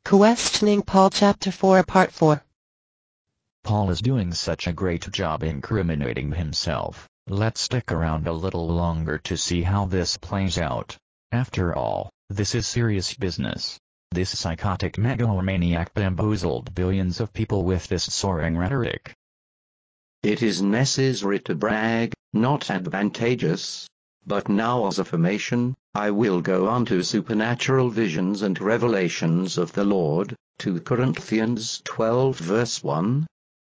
Questioning Paul Chapter 4 Part 4. Paul is doing such a great job incriminating himself. Let's stick around a little longer to see how this plays out. After all, this is serious business. This psychotic megalomaniac bamboozled billions of people with this soaring rhetoric. It is necessary to brag, not advantageous. But now as affirmation, I will go on to supernatural visions and revelations of the Lord, 2 Corinthians 12 verse 1.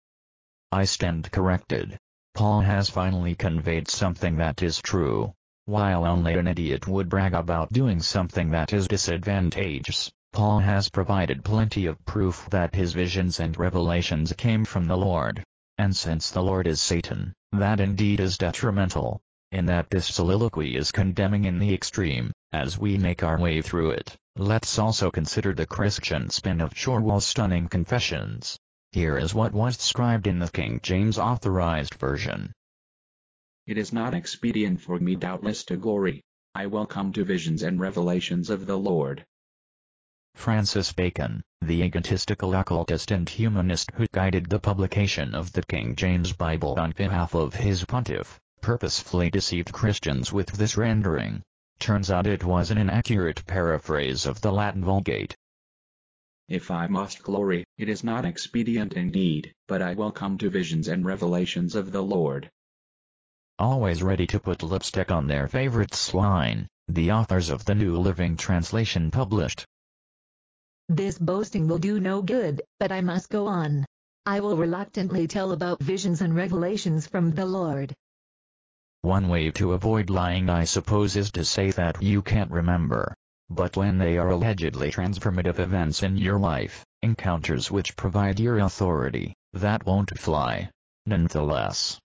I stand corrected. Paul has finally conveyed something that is true. While only an idiot would brag about doing something that is disadvantageous, Paul has provided plenty of proof that his visions and revelations came from the Lord. And since the Lord is Satan, that indeed is detrimental. In that this soliloquy is condemning in the extreme. As we make our way through it, let's also consider the Christian spin of Shorwell's stunning confessions. Here is what was described in the King James Authorized Version. It is not expedient for me doubtless to glory. I will come to visions and revelations of the Lord. Francis Bacon, the egotistical occultist and humanist who guided the publication of the King James Bible on behalf of his pontiff, purposefully deceived Christians with this rendering. Turns out it was an inaccurate paraphrase of the Latin Vulgate. If I must glory, it is not expedient indeed, but I will come to visions and revelations of the Lord. Always ready to put lipstick on their favorite swine, the authors of the New Living Translation published. This boasting will do no good, but I must go on. I will reluctantly tell about visions and revelations from the Lord. One way to avoid lying, I suppose, is to say that you can't remember. But when they are allegedly transformative events in your life, encounters which provide your authority, that won't fly. Nonetheless,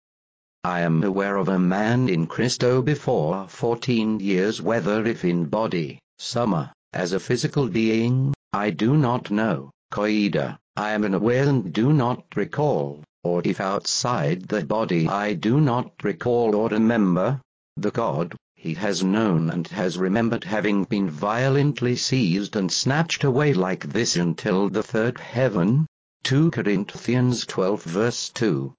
I am aware of a man in Christo before 14 years, whether if in body, summa, as a physical being, I do not know, coida, I am unaware and do not recall, or if outside the body I do not recall or remember, the God he has known and has remembered having been violently seized and snatched away like this until the third heaven, 2 Corinthians 12 verse 2.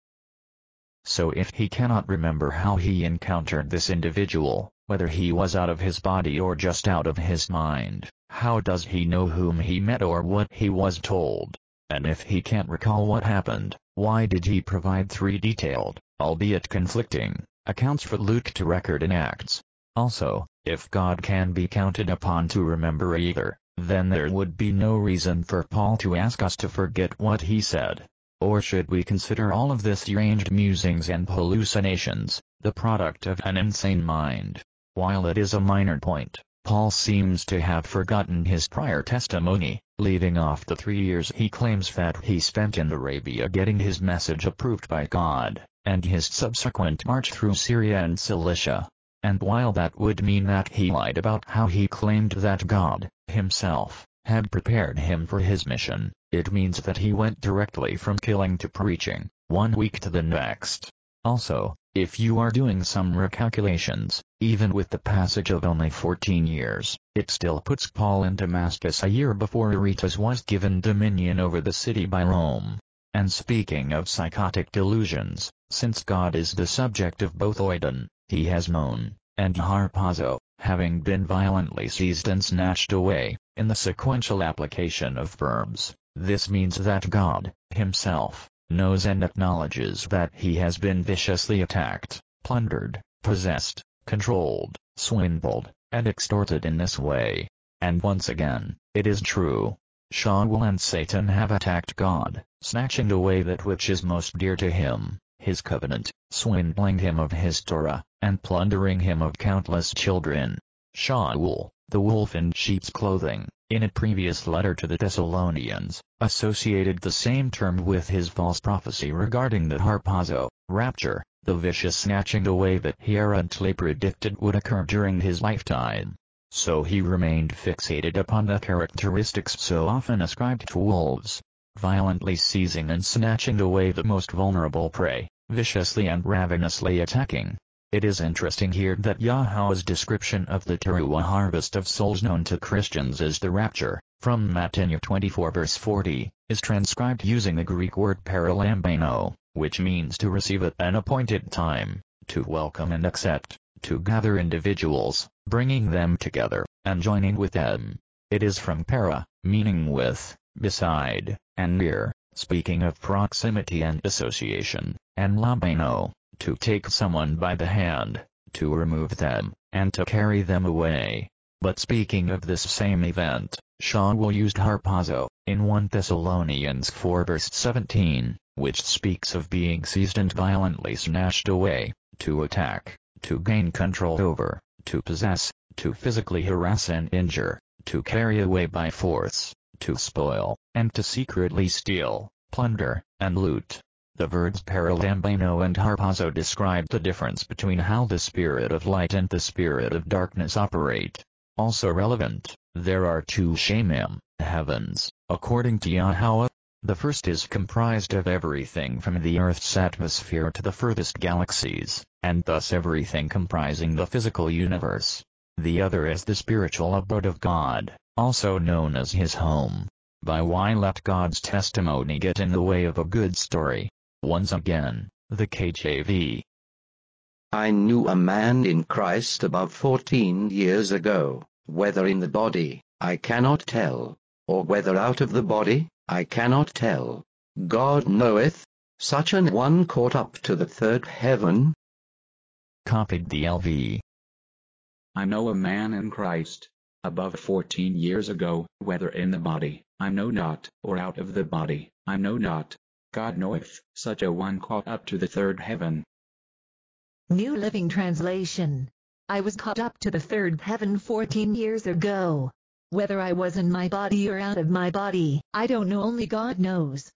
So if he cannot remember how he encountered this individual, whether he was out of his body or just out of his mind, how does he know whom he met or what he was told? And if he can't recall what happened, why did he provide 3 detailed, albeit conflicting, accounts for Luke to record in Acts? Also, if God can be counted upon to remember either, then there would be no reason for Paul to ask us to forget what he said. Or should we consider all of this deranged musings and hallucinations, the product of an insane mind? While it is a minor point, Paul seems to have forgotten his prior testimony, leaving off the 3 years he claims that he spent in Arabia getting his message approved by God, and his subsequent march through Syria and Cilicia. And while that would mean that he lied about how he claimed that God, himself, had prepared him for his mission, it means that he went directly from killing to preaching, 1 week to the next. Also, if you are doing some recalculations, even with the passage of only 14 years, it still puts Paul in Damascus a year before Aretas was given dominion over the city by Rome. And speaking of psychotic delusions, since God is the subject of both Oidon, he has known, and harpazo, having been violently seized and snatched away, in the sequential application of verbs, this means that God, himself, knows and acknowledges that he has been viciously attacked, plundered, possessed, controlled, swindled, and extorted in this way. And once again, it is true. Shaul and Satan have attacked God, snatching away that which is most dear to him, his covenant, swindling him of his Torah, and plundering him of countless children. Shaul, the wolf in sheep's clothing, in a previous letter to the Thessalonians, associated the same term with his false prophecy regarding the harpazo, rapture, the vicious snatching away that he errantly predicted would occur during his lifetime. So he remained fixated upon the characteristics so often ascribed to wolves, violently seizing and snatching away the most vulnerable prey, viciously and ravenously attacking. It is interesting here that Yahweh's description of the Teruah harvest of souls known to Christians as the rapture, from Matthew 24 verse 40, is transcribed using the Greek word paralambano, which means to receive at an appointed time, to welcome and accept, to gather individuals, bringing them together, and joining with them. It is from para, meaning with, beside, and near, speaking of proximity and association, and lambano, to take someone by the hand, to remove them, and to carry them away. But speaking of this same event, Shaul used harpazo, in 1 Thessalonians 4 verse 17, which speaks of being seized and violently snatched away, to attack, to gain control over, to possess, to physically harass and injure, to carry away by force, to spoil, and to secretly steal, plunder, and loot. The verbs paralambano and harpazo describe the difference between how the spirit of light and the spirit of darkness operate. Also relevant, there are two Shemim, heavens, according to Yahweh. The first is comprised of everything from the Earth's atmosphere to the furthest galaxies, and thus everything comprising the physical universe. The other is the spiritual abode of God, also known as his home. By why let God's testimony get in the way of a good story? Once again, the KJV. I knew a man in Christ about 14 years ago, whether in the body, I cannot tell, or whether out of the body, I cannot tell. God knoweth, such an one caught up to the third heaven. Copied the LV. I know a man in Christ, above 14 years ago, whether in the body, I know not, or out of the body, I know not. God knoweth, such a one caught up to the third heaven. New Living Translation. I was caught up to the third heaven 14 years ago. Whether I was in my body or out of my body, I don't know, only God knows.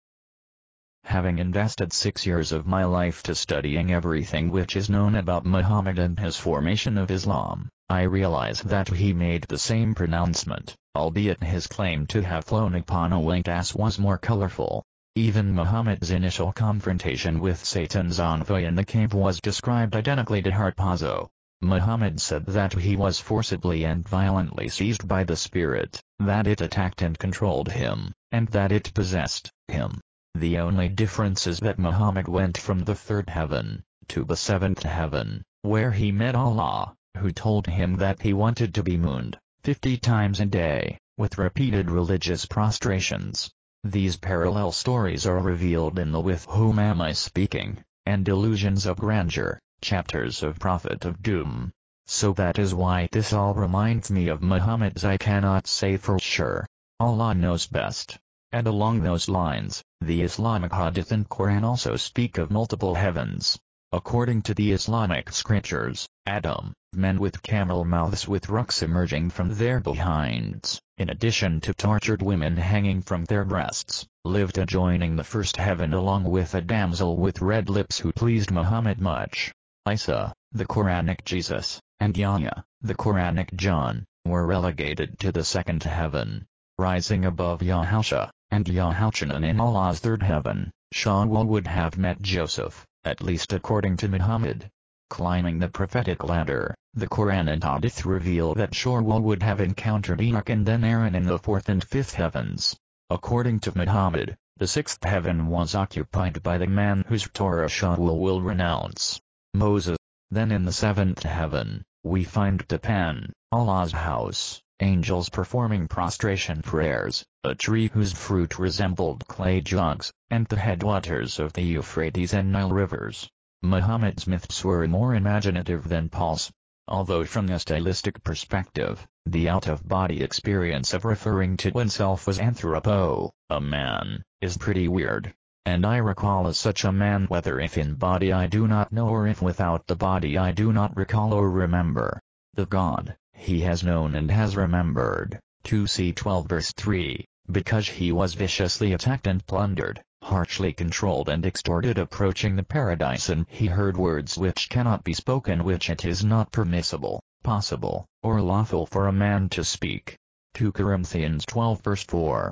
Having invested 6 years of my life to studying everything which is known about Muhammad and his formation of Islam, I realize that he made the same pronouncement, albeit his claim to have flown upon a white ass was more colorful. Even Muhammad's initial confrontation with Satan's envoy in the cave was described identically to harpazo. Muhammad said that he was forcibly and violently seized by the spirit, that it attacked and controlled him, and that it possessed him. The only difference is that Muhammad went from the third heaven to the seventh heaven, where he met Allah, who told him that he wanted to be mooned 50 times a day, with repeated religious prostrations. These parallel stories are revealed in the With Whom Am I Speaking? And Illusions of Grandeur, chapters of Prophet of Doom. So that is why this all reminds me of Muhammad's I cannot say for sure. Allah knows best. And along those lines, the Islamic Hadith and Quran also speak of multiple heavens. According to the Islamic scriptures, Adam, men with camel mouths with rucks emerging from their behinds, in addition to tortured women hanging from their breasts, lived adjoining the first heaven along with a damsel with red lips who pleased Muhammad much. Isa, the Quranic Jesus, and Yahya, the Quranic John, were relegated to the second heaven. Rising above Yahusha, and Yahuchanan in Allah's third heaven, Shaul would have met Joseph, at least according to Muhammad. Climbing the prophetic ladder, the Quran and Hadith reveal that Shaul would have encountered Enoch and then Aaron in the fourth and fifth heavens. According to Muhammad, the sixth heaven was occupied by the man whose Torah Shaul will renounce, Moses. Then in the seventh heaven, we find Tapan, Allah's house, angels performing prostration prayers, a tree whose fruit resembled clay jugs, and the headwaters of the Euphrates and Nile rivers. Muhammad's myths were more imaginative than Paul's. Although from a stylistic perspective, the out-of-body experience of referring to oneself as anthropo, a man, is pretty weird. And I recall as such a man whether if in body I do not know or if without the body I do not recall or remember. The God, he has known and has remembered, 2 12 verse 3, because he was viciously attacked and plundered, harshly controlled and extorted approaching the paradise, and he heard words which cannot be spoken, which it is not permissible, possible, or lawful for a man to speak. 2 Corinthians 12 verse 4.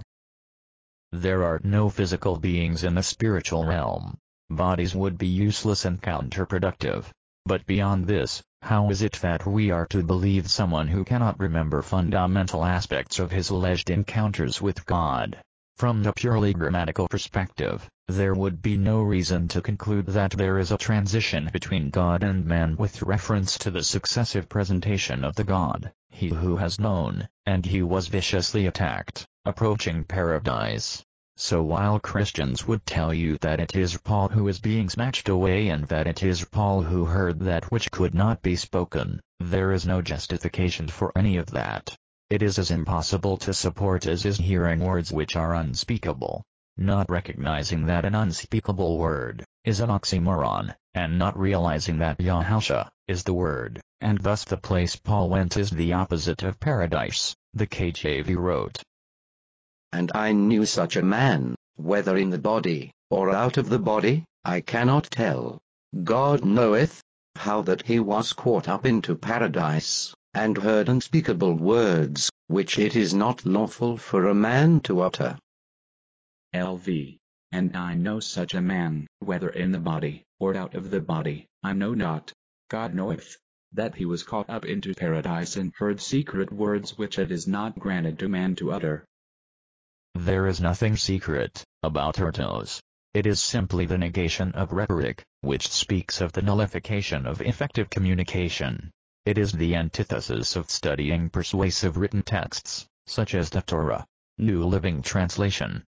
There are no physical beings in the spiritual realm. Bodies would be useless and counterproductive. But beyond this, how is it that we are to believe someone who cannot remember fundamental aspects of his alleged encounters with God? From the purely grammatical perspective, there would be no reason to conclude that there is a transition between God and man with reference to the successive presentation of the God, he who has known, and he was viciously attacked, approaching paradise. So while Christians would tell you that it is Paul who is being snatched away and that it is Paul who heard that which could not be spoken, there is no justification for any of that. It is as impossible to support as is hearing words which are unspeakable. Not recognizing that an unspeakable word is an oxymoron, and not realizing that Yahusha is the word, and thus the place Paul went is the opposite of paradise, the KJV wrote. And I knew such a man, whether in the body, or out of the body, I cannot tell. God knoweth, how that he was caught up into paradise, and heard unspeakable words, which it is not lawful for a man to utter. LV. And I know such a man, whether in the body, or out of the body, I know not. God knoweth, that he was caught up into paradise and heard secret words which it is not granted to man to utter. There is nothing secret about Tertos. It is simply the negation of rhetoric, which speaks of the nullification of effective communication. It is the antithesis of studying persuasive written texts, such as the Torah. New Living Translation.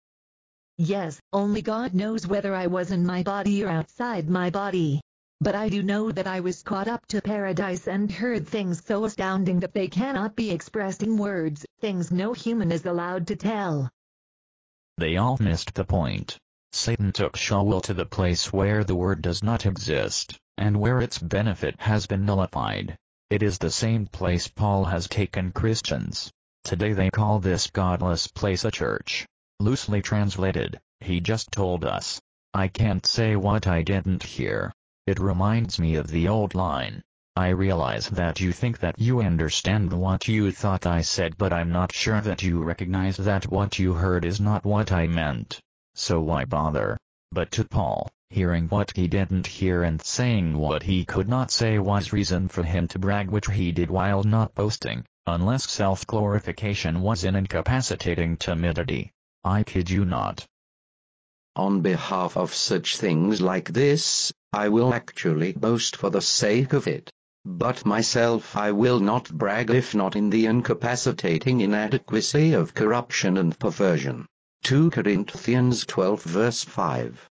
Yes, only God knows whether I was in my body or outside my body. But I do know that I was caught up to paradise and heard things so astounding that they cannot be expressed in words, things no human is allowed to tell. They all missed the point. Satan took Shaul to the place where the word does not exist, and where its benefit has been nullified. It is the same place Paul has taken Christians. Today they call this godless place a church. Loosely translated, he just told us, I can't say what I didn't hear. It reminds me of the old line. I realize that you think that you understand what you thought I said, but I'm not sure that you recognize that what you heard is not what I meant. So why bother? But to Paul, hearing what he didn't hear and saying what he could not say was reason for him to brag, which he did while not boasting, unless self-glorification was an incapacitating timidity. I kid you not. On behalf of such things like this, I will actually boast for the sake of it. But myself I will not brag, if not in the incapacitating inadequacy of corruption and perversion. 2 Corinthians 12 verse 5.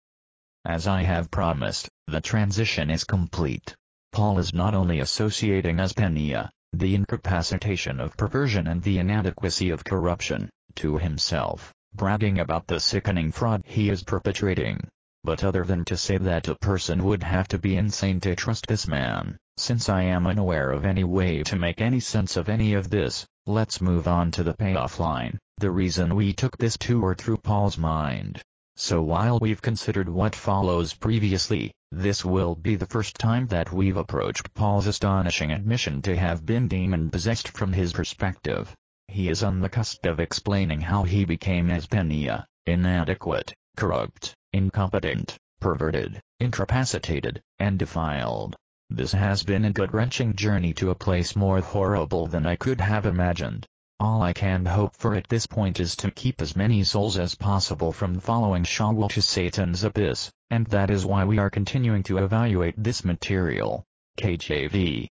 As I have promised, the transition is complete. Paul is not only associating asthenia, the incapacitation of perversion and the inadequacy of corruption, to himself, bragging about the sickening fraud he is perpetrating. But other than to say that a person would have to be insane to trust this man, since I am unaware of any way to make any sense of any of this, let's move on to the payoff line, the reason we took this tour through Paul's mind. So while we've considered what follows previously, this will be the first time that we've approached Paul's astonishing admission to have been demon-possessed from his perspective. He is on the cusp of explaining how he became asthenia, inadequate, corrupt, incompetent, perverted, incapacitated, and defiled. This has been a gut-wrenching journey to a place more horrible than I could have imagined. All I can hope for at this point is to keep as many souls as possible from following Shaul to Satan's abyss, and that is why we are continuing to evaluate this material. KJV.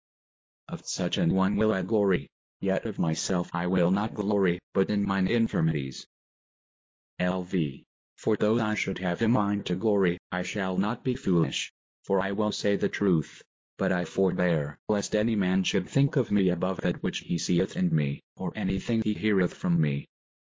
Of such an one will I glory, yet of myself I will not glory, but in mine infirmities. LV. For though I should have a mind to glory, I shall not be foolish. For I will say the truth. But I forbear, lest any man should think of me above that which he seeth in me, or anything he heareth from me.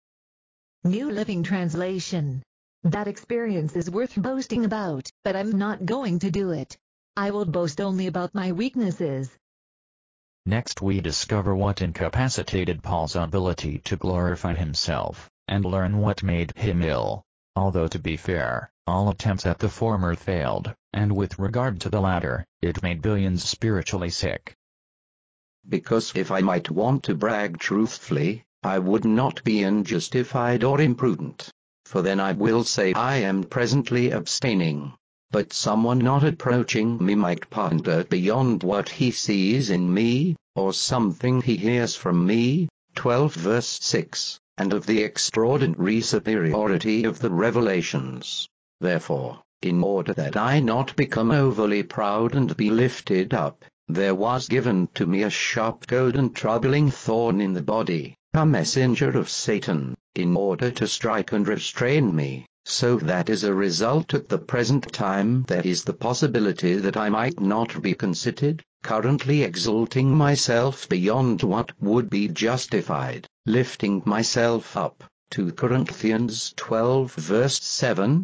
New Living Translation. That experience is worth boasting about, but I'm not going to do it. I will boast only about my weaknesses. Next we discover what incapacitated Paul's ability to glorify himself, and learn what made him ill. Although to be fair, all attempts at the former failed, and with regard to the latter, it made billions spiritually sick. Because if I might want to brag truthfully, I would not be unjustified or imprudent. For then I will say I am presently abstaining. but someone not approaching me might ponder beyond what he sees in me, or something he hears from me. 12 verse 6, and of the extraordinary superiority of the revelations. Therefore, in order that I not become overly proud and be lifted up, there was given to me a sharp goad and troubling thorn in the body, a messenger of Satan, in order to strike and restrain me, so that as a result at the present time there is the possibility that I might not be considered, currently exalting myself beyond what would be justified, lifting myself up. 2 Corinthians 12 verse 7.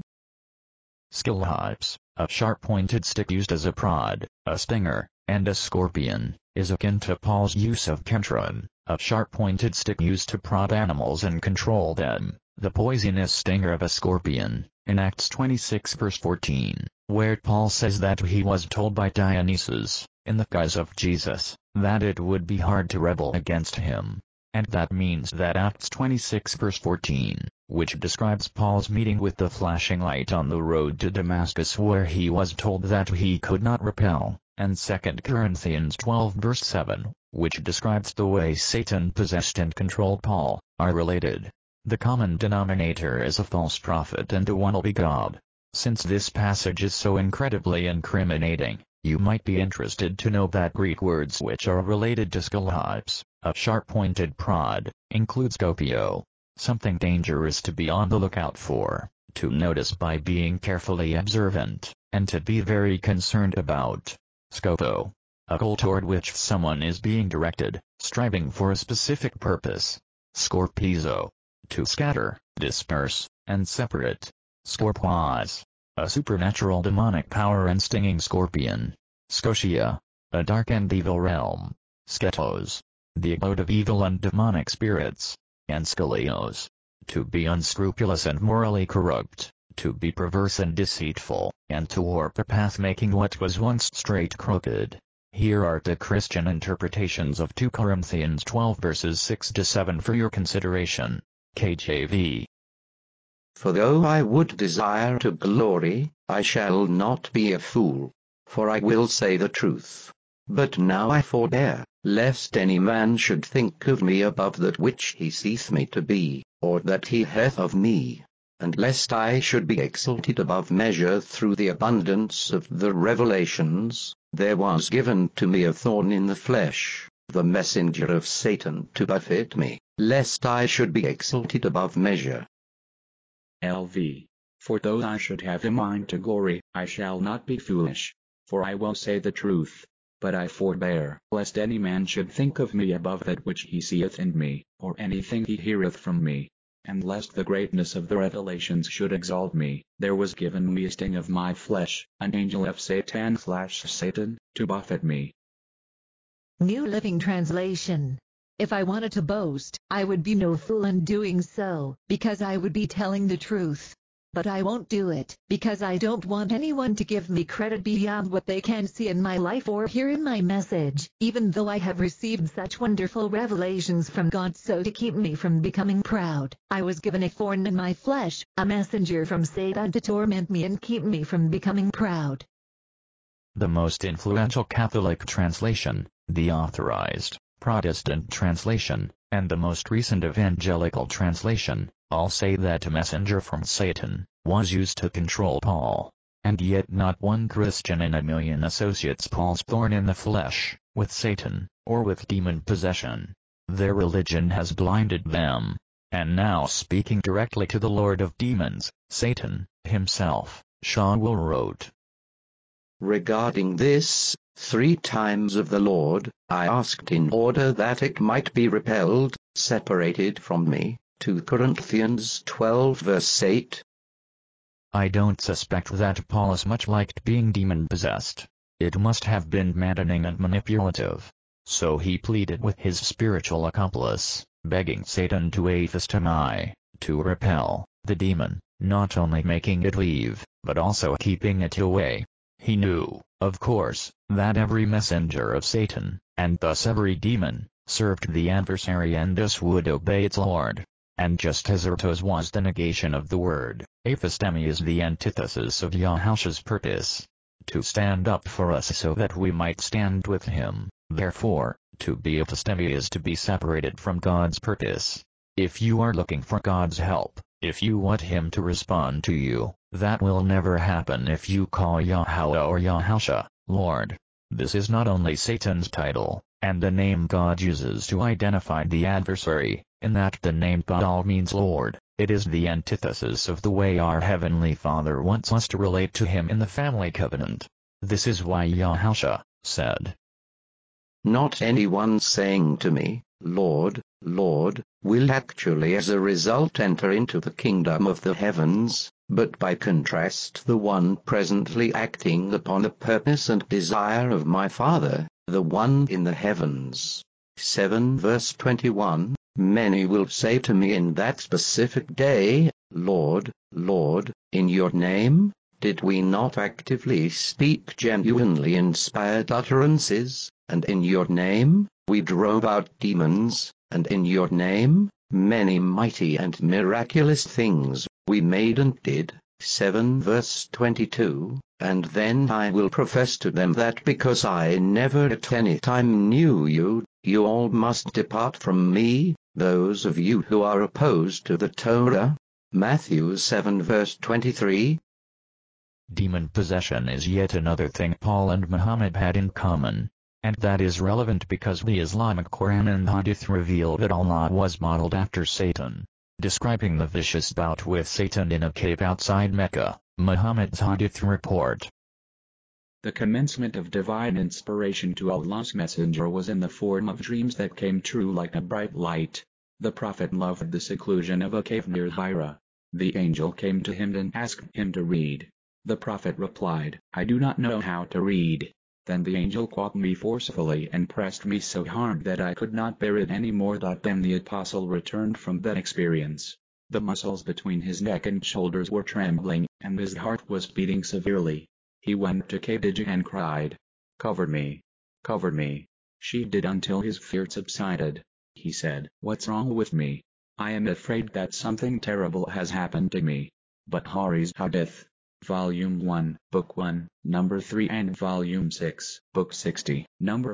Scylla, a sharp-pointed stick used as a prod, a stinger, and a scorpion, is akin to Paul's use of kentron, a sharp-pointed stick used to prod animals and control them, the poisonous stinger of a scorpion, in Acts 26 verse 14, where Paul says that he was told by Dionysus, in the guise of Jesus, that it would be hard to rebel against him. And that means that Acts 26 verse 14, which describes Paul's meeting with the flashing light on the road to Damascus where he was told that he could not repel, and 2 Corinthians 12 verse 7, which describes the way Satan possessed and controlled Paul, are related. The common denominator is a false prophet and a wannabe God. Since this passage is so incredibly incriminating, you might be interested to know that Greek words which are related to scylla, a sharp-pointed prod, include scopio, something dangerous to be on the lookout for, to notice by being carefully observant, and to be very concerned about. Scopo, a goal toward which someone is being directed, striving for a specific purpose. Scorpizo, to scatter, disperse, and separate. Scorpios, a supernatural demonic power and stinging scorpion. Scotia, a dark and evil realm. Sketos, the abode of evil and demonic spirits. And Skolios, to be unscrupulous and morally corrupt, to be perverse and deceitful, and to warp a path making what was once straight crooked. Here are the Christian interpretations of 2 Corinthians 12 verses 6 to 7 for your consideration. KJV. For though I would desire to glory, I shall not be a fool, for I will say the truth. But now I forbear, lest any man should think of me above that which he seeth me to be, or that he hath of me, and lest I should be exalted above measure through the abundance of the revelations. There was given to me a thorn in the flesh, the messenger of Satan to buffet me, lest I should be exalted above measure. LV. For though I should have a mind to glory, I shall not be foolish, for I will say the truth. But I forbear, lest any man should think of me above that which he seeth in me, or anything he heareth from me. And lest the greatness of the revelations should exalt me, there was given me a sting of my flesh, an angel of Satan, to buffet me. New Living Translation. If I wanted to boast, I would be no fool in doing so, because I would be telling the truth. But I won't do it, because I don't want anyone to give me credit beyond what they can see in my life or hear in my message, even though I have received such wonderful revelations from God. So to keep me from becoming proud, I was given a thorn in my flesh, a messenger from Satan to torment me and keep me from becoming proud. The most influential Catholic translation, the Authorized Protestant translation, and the most recent evangelical translation, all say that a messenger from Satan was used to control Paul. And yet not one Christian in a million associates Paul's thorn in the flesh with Satan, or with demon possession. Their religion has blinded them. And now, speaking directly to the Lord of Demons, Satan himself, Shaul wrote, Regarding this, 3 times of the Lord, I asked in order that it might be repelled, separated from me. 2 Corinthians 12 verse 8. I don't suspect that Paulus much liked being demon-possessed. It must have been maddening and manipulative. So he pleaded with his spiritual accomplice, begging Satan to aphistemi, to repel the demon, not only making it leave, but also keeping it away. He knew, of course, that every messenger of Satan, and thus every demon, served the adversary and thus would obey its lord. And just as ertos was the negation of the word, aphistemi is the antithesis of Yahushua's purpose. To stand up for us so that we might stand with him. Therefore, to be aphistemi is to be separated from God's purpose. If you are looking for God's help, if you want him to respond to you, that will never happen if you call Yahweh or Yahushua, Lord. This is not only Satan's title, and the name God uses to identify the adversary, in that the name Baal means Lord. It is the antithesis of the way our Heavenly Father wants us to relate to him in the family covenant. This is why Yahushua said, "Not anyone saying to me, Lord, Lord, will actually as a result enter into the kingdom of the heavens, but by contrast the one presently acting upon the purpose and desire of my Father, the one in the heavens." 7 verse 21. Many will say to me in that specific day, Lord, Lord, in your name, did we not actively speak genuinely inspired utterances, and in your name, we drove out demons, and in your name, many mighty and miraculous things we made and did. 7 verse 22. And then I will profess to them that because I never at any time knew you, you all must depart from me, those of you who are opposed to the Torah. Matthew 7 verse 23. Demon possession is yet another thing Paul and Muhammad had in common. And that is relevant because the Islamic Quran and Hadith reveal that Allah was modeled after Satan. Describing the vicious bout with Satan in a cave outside Mecca, Muhammad's Hadith report. The commencement of divine inspiration to Allah's Messenger was in the form of dreams that came true like a bright light. The Prophet loved the seclusion of a cave near Hira. The angel came to him and asked him to read. The Prophet replied, "I do not know how to read." Then the angel caught me forcefully and pressed me so hard that I could not bear it any more. Then the apostle returned from that experience. The muscles between his neck and shoulders were trembling, and his heart was beating severely. He went to Khadijah and cried, "Cover me. Cover me." She did until his fear subsided. He said, "What's wrong with me? I am afraid that something terrible has happened to me." Bukhari's Hadith. Volume 1, Book 1, Number 3 and Volume 6, Book 60, Number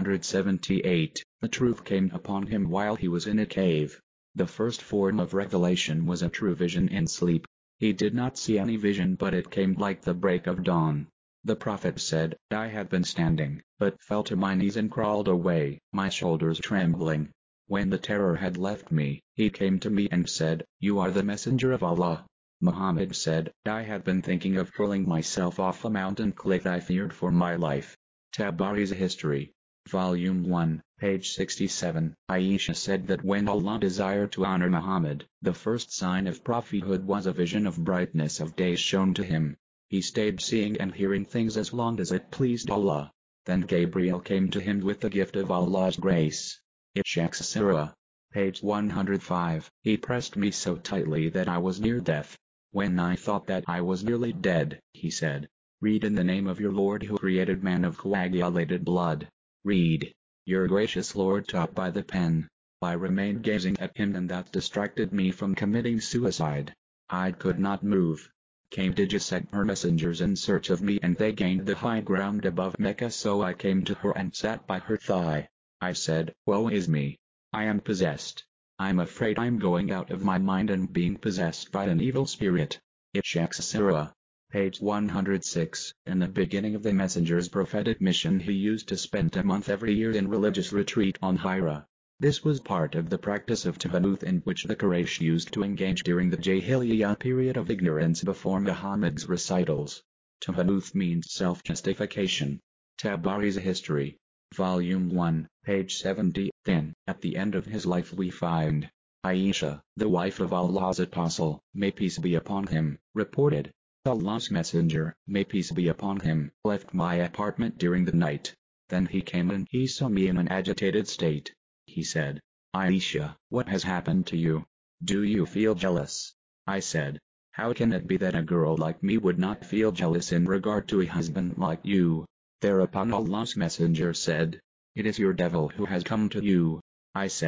478. The truth came upon him while he was in a cave. The first form of revelation was a true vision in sleep. He did not see any vision, but it came like the break of dawn. The Prophet said, "I had been standing, but fell to my knees and crawled away, my shoulders trembling. When the terror had left me, he came to me and said, 'You are the messenger of Allah.'" Muhammad said, "I had been thinking of hurling myself off a mountain cliff. I feared for my life." Tabari's History. Volume 1, page 67. Aisha said that when Allah desired to honor Muhammad, the first sign of prophethood was a vision of brightness of day shown to him. He stayed seeing and hearing things as long as it pleased Allah. Then Gabriel came to him with the gift of Allah's grace. Ishaq Surah. Page 105. He pressed me so tightly that I was near death. When I thought that I was nearly dead, he said, "Read in the name of your Lord who created man of coagulated blood. Read." Your gracious Lord taught by the pen. I remained gazing at him, and that distracted me from committing suicide. I could not move. Khadijah sent her messengers in search of me, and they gained the high ground above Mecca, so I came to her and sat by her thigh. I said, "Woe is me. I am possessed. I'm afraid I'm going out of my mind and being possessed by an evil spirit." Ishaq Surah. Page 106. In the beginning of the messenger's prophetic mission, he used to spend a month every year in religious retreat on Hira. This was part of the practice of Tahanuth, in which the Quraysh used to engage during the Jahiliyyah period of ignorance before Muhammad's recitals. Tahanuth means self-justification. Tabari's History. Volume 1, page 70. Then, at the end of his life, we find Aisha, the wife of Allah's apostle, may peace be upon him, reported, "Allah's messenger, may peace be upon him, left my apartment during the night. Then he came and he saw me in an agitated state. He said, 'Aisha, what has happened to you? Do you feel jealous?' I said, 'How can it be that a girl like me would not feel jealous in regard to a husband like you?' Thereupon Allah's messenger said, 'It is your devil who has come to you.' I said,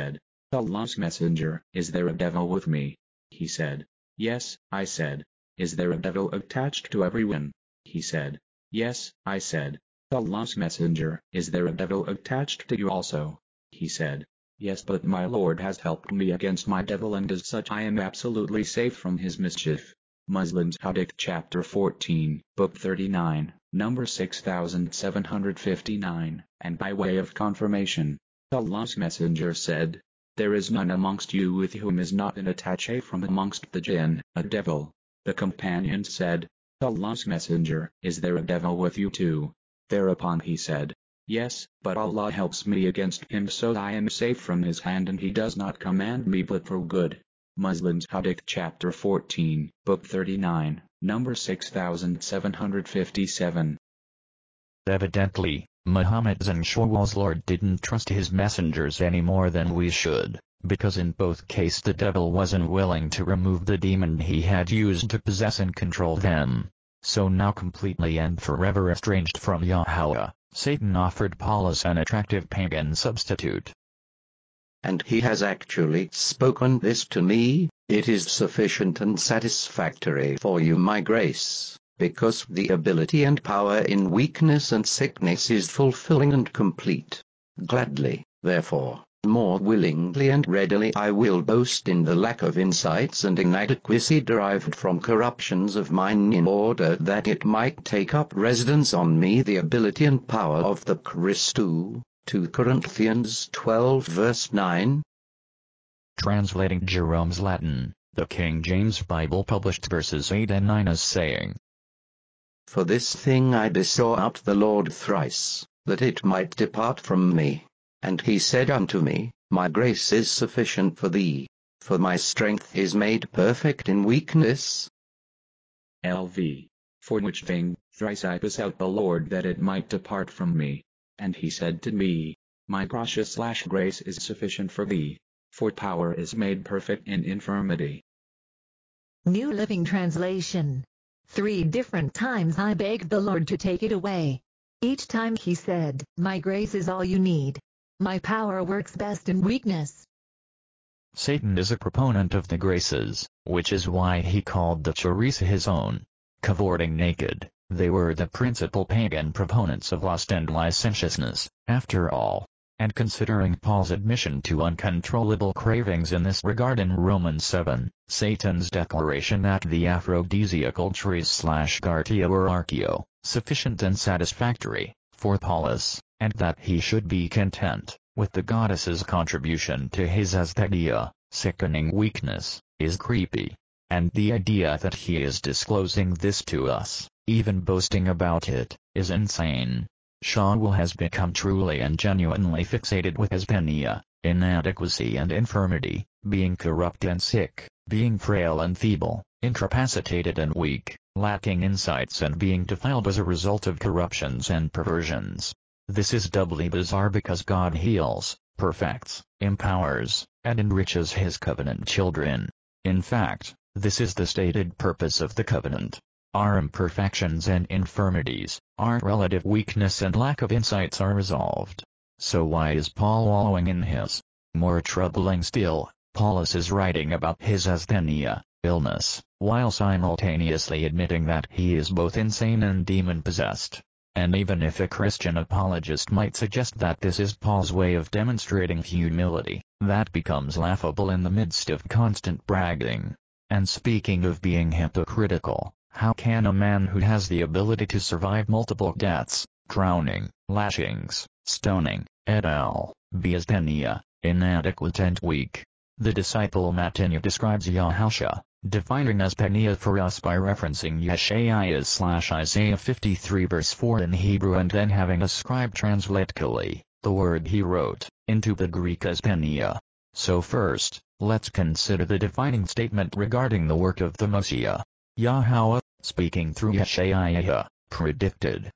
Allah's messenger, is there a devil with me? He said, yes. I said, is there a devil attached to everyone? He said, yes. I said, Allah's messenger, is there a devil attached to you also? He said, yes, but my Lord has helped me against my devil, and as such I am absolutely safe from his mischief. Muslims Hadith chapter 14, book 39, number 6759, and by way of confirmation, Allah's messenger said, there is none amongst you with whom is not an attaché from amongst the jinn, a devil. The companions said, Allah's messenger, is there a devil with you too? Thereupon he said, yes, but Allah helps me against him, so I am safe from his hand, and he does not command me but for good. Muslims Hadith chapter 14, book 39, number 6757. Evidently, Muhammad's and Shawwal's Lord didn't trust his messengers any more than we should, because in both cases the devil wasn't willing to remove the demon he had used to possess and control them. So now completely and forever estranged from Yahweh, Satan offered Paulus an attractive pagan substitute. And he has actually spoken this to me, it is sufficient and satisfactory for you my grace, because the ability and power in weakness and sickness is fulfilling and complete. Gladly, therefore, more willingly and readily I will boast in the lack of insights and inadequacy derived from corruptions of mine, in order that it might take up residence on me the ability and power of the Christu. 2 Corinthians 12 verse 9. Translating Jerome's Latin, the King James Bible published verses 8 and 9 as saying, For this thing I besought the Lord thrice, that it might depart from me. And he said unto me, My grace is sufficient for thee, for my strength is made perfect in weakness. LV. For which thing, thrice I besought the Lord that it might depart from me. And he said to me, My grace is sufficient for thee, for power is made perfect in infirmity. New Living Translation. 3 different times I begged the Lord to take it away. Each time he said, My grace is all you need. My power works best in weakness. Satan is a proponent of the graces, which is why he called the Charissa his own. Cavorting naked, they were the principal pagan proponents of lust and licentiousness, after all. And considering Paul's admission to uncontrollable cravings in this regard in Romans 7, Satan's declaration that the aphrodisiacal trees/gartia were archeo, sufficient and satisfactory, for Paulus, and that he should be content with the goddess's contribution to his asthegia, sickening weakness, is creepy. And the idea that he is disclosing this to us, even boasting about it, is insane. Shawwal has become truly and genuinely fixated with asthenia, inadequacy and infirmity, being corrupt and sick, being frail and feeble, incapacitated and weak, lacking insights and being defiled as a result of corruptions and perversions. This is doubly bizarre because God heals, perfects, empowers, and enriches his covenant children. In fact, this is the stated purpose of the covenant. Our imperfections and infirmities, our relative weakness and lack of insights are resolved. So why is Paul wallowing in his? More troubling still, Paulus is writing about his asthenia, illness, while simultaneously admitting that he is both insane and demon-possessed. And even if a Christian apologist might suggest that this is Paul's way of demonstrating humility, that becomes laughable in the midst of constant bragging. And speaking of being hypocritical, how can a man who has the ability to survive multiple deaths, drowning, lashings, stoning, et al., be asthenia, inadequate and weak? The disciple Matthew describes Yahusha, defining asthenia for us by referencing Yeshayahu/Isaiah 53 verse 4 in Hebrew and then having a scribe translate Kali, the word he wrote, into the Greek asthenia. So first, let's consider the defining statement regarding the work of the Messiah. Yahweh, speaking through Yeshayahu, predicted,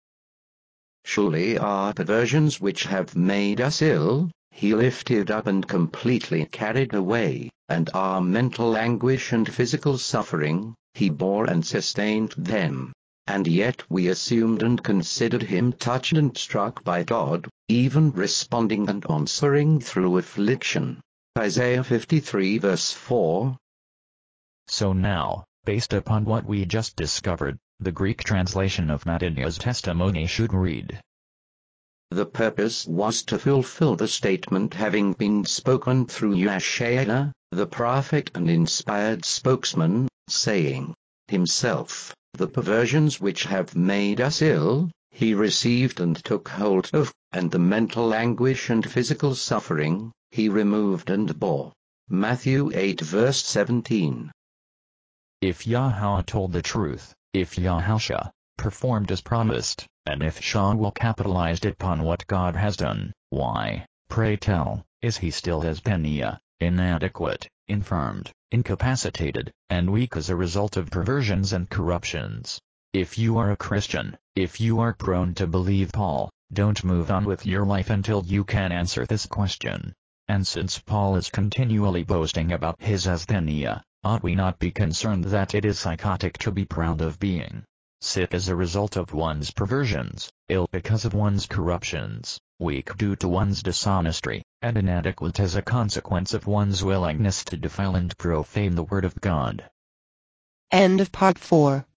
Surely our perversions which have made us ill, he lifted up and completely carried away, and our mental anguish and physical suffering, he bore and sustained them. And yet we assumed and considered him touched and struck by God, even responding and answering through affliction. Isaiah 53 verse 4. So now, based upon what we just discovered, the Greek translation of Mattithias' testimony should read: The purpose was to fulfill the statement having been spoken through Yeshua, the prophet and inspired spokesman, saying, Himself, the perversions which have made us ill, He received and took hold of, and the mental anguish and physical suffering, He removed and bore. Matthew 8 verse 17. If Yahweh told the truth, if Yahusha performed as promised, and if Shaul capitalized upon what God has done, why, pray tell, is he still as Benia, inadequate, infirmed, incapacitated, and weak as a result of perversions and corruptions? If you are a Christian, if you are prone to believe Paul, don't move on with your life until you can answer this question. And since Paul is continually boasting about his asthenia, ought we not be concerned that it is psychotic to be proud of being sick as a result of one's perversions, ill because of one's corruptions, weak due to one's dishonesty, and inadequate as a consequence of one's willingness to defile and profane the Word of God? End of Part 4.